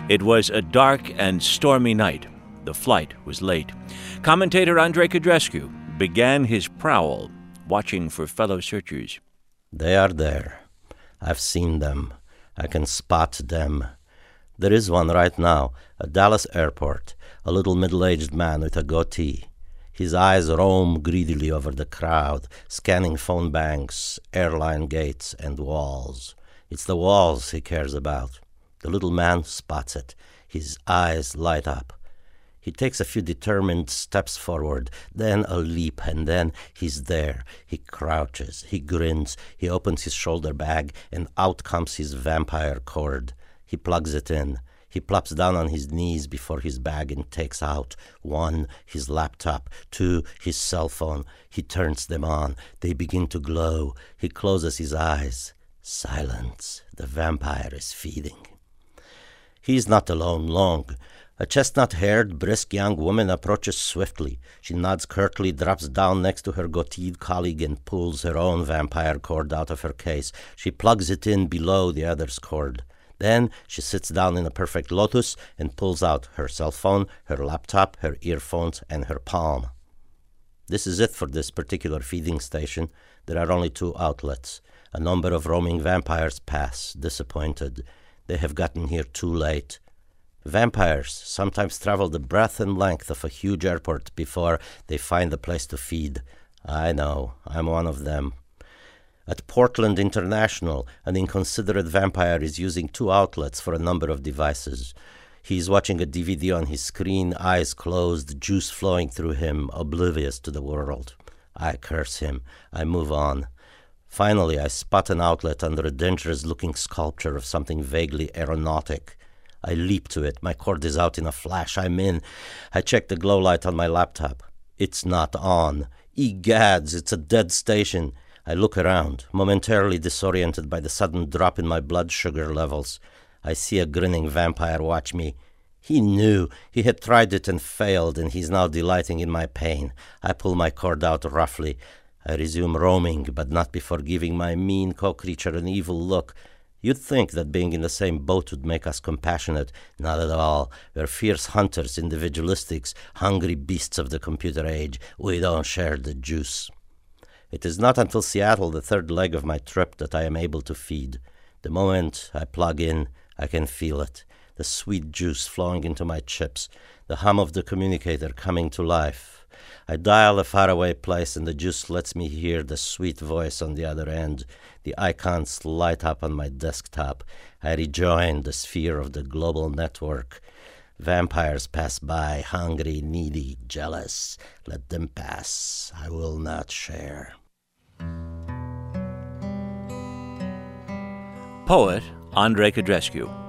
It was a dark and stormy night. The flight was late. Commentator Andrei Codrescu began his prowl, watching for fellow searchers. They are there. I've seen them. I can spot them. There is one right now, at Dallas Airport, a little middle-aged man with a goatee. His eyes roam greedily over the crowd, scanning phone banks, airline gates, and walls. It's the walls he cares about. The little man spots it. His eyes light up. He takes a few determined steps forward, then a leap, and then he's there. He crouches, he grins, he opens his shoulder bag, and out comes his vampire cord. He plugs it in. He plops down on his knees before his bag and takes out 1, his laptop, 2, his cell phone. He turns them on. They begin to glow. He closes his eyes. Silence. The vampire is feeding. He is not alone long. A chestnut-haired, brisk young woman approaches swiftly. She nods curtly, drops down next to her goateed colleague, and pulls her own vampire cord out of her case. She plugs it in below the other's cord. Then she sits down in a perfect lotus and pulls out her cell phone, her laptop, her earphones, and her palm. This is it for this particular feeding station. There are only 2 outlets. A number of roaming vampires pass, disappointed. They have gotten here too late. Vampires sometimes travel the breadth and length of a huge airport before they find a place to feed. I know, I'm one of them. At Portland International, an inconsiderate vampire is using 2 outlets for a number of devices. He is watching a DVD on his screen, eyes closed, juice flowing through him, oblivious to the world. I curse him. I move on. Finally, I spot an outlet under a dangerous-looking sculpture of something vaguely aeronautic. I leap to it. My cord is out in a flash. I'm in. I check the glow light on my laptop. It's not on. Egads, it's a dead station. I look around, momentarily disoriented by the sudden drop in my blood sugar levels. I see a grinning vampire watch me. He knew. He had tried it and failed, and he's now delighting in my pain. I pull my cord out roughly. I resume roaming, but not before giving my mean co-creature an evil look. You'd think that being in the same boat would make us compassionate. Not at all. We're fierce hunters, individualistics, hungry beasts of the computer age. We don't share the juice. It is not until Seattle, the 3rd leg of my trip, that I am able to feed. The moment I plug in, I can feel it. The sweet juice flowing into my chips. The hum of the communicator coming to life. I dial a faraway place, and the juice lets me hear the sweet voice on the other end. The icons light up on my desktop. I rejoin the sphere of the global network. Vampires pass by, hungry, needy, jealous. Let them pass. I will not share. Poet Andrei Codrescu.